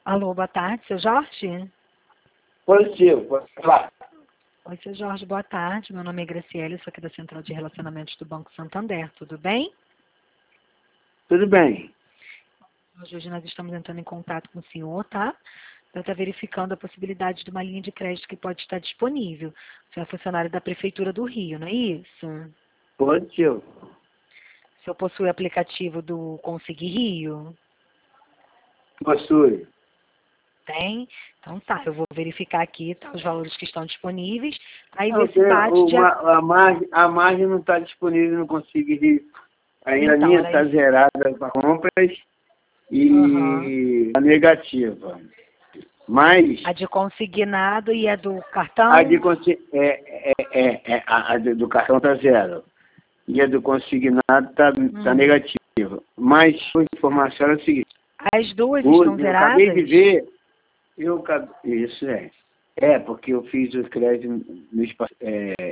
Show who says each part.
Speaker 1: Alô, boa tarde, seu Jorge?
Speaker 2: Positivo, pode falar.
Speaker 1: Oi, seu Jorge, boa tarde. Meu nome é Graciela, sou aqui da Central de Relacionamentos do Banco Santander. Tudo bem?
Speaker 2: Tudo bem.
Speaker 1: Hoje nós estamos entrando em contato com o senhor, tá? Para estar verificando a possibilidade de uma linha de crédito que pode estar disponível. O senhor é funcionário da Prefeitura do Rio, não é isso?
Speaker 2: Positivo.
Speaker 1: O senhor possui o aplicativo do Conseguir Rio?
Speaker 2: Possui.
Speaker 1: Tem? Então tá, eu vou verificar aqui tá, os valores que estão disponíveis. Aí
Speaker 2: Não,
Speaker 1: ver se bate de...
Speaker 2: a margem não está disponível, não consigo ir. Ainda a
Speaker 1: Então,
Speaker 2: minha
Speaker 1: era
Speaker 2: está
Speaker 1: isso.
Speaker 2: zerada para compras
Speaker 1: Aham.
Speaker 2: e a negativa. Mas
Speaker 1: A de consignado e a do
Speaker 2: a
Speaker 1: cartão?
Speaker 2: de do cartão está zero. E a do consignado está negativa. Mas a informação é a seguinte.
Speaker 1: As duas estão
Speaker 2: Eu acabei
Speaker 1: zeradas?
Speaker 2: de ver. Isso é. É, porque eu fiz o crédito no espaço.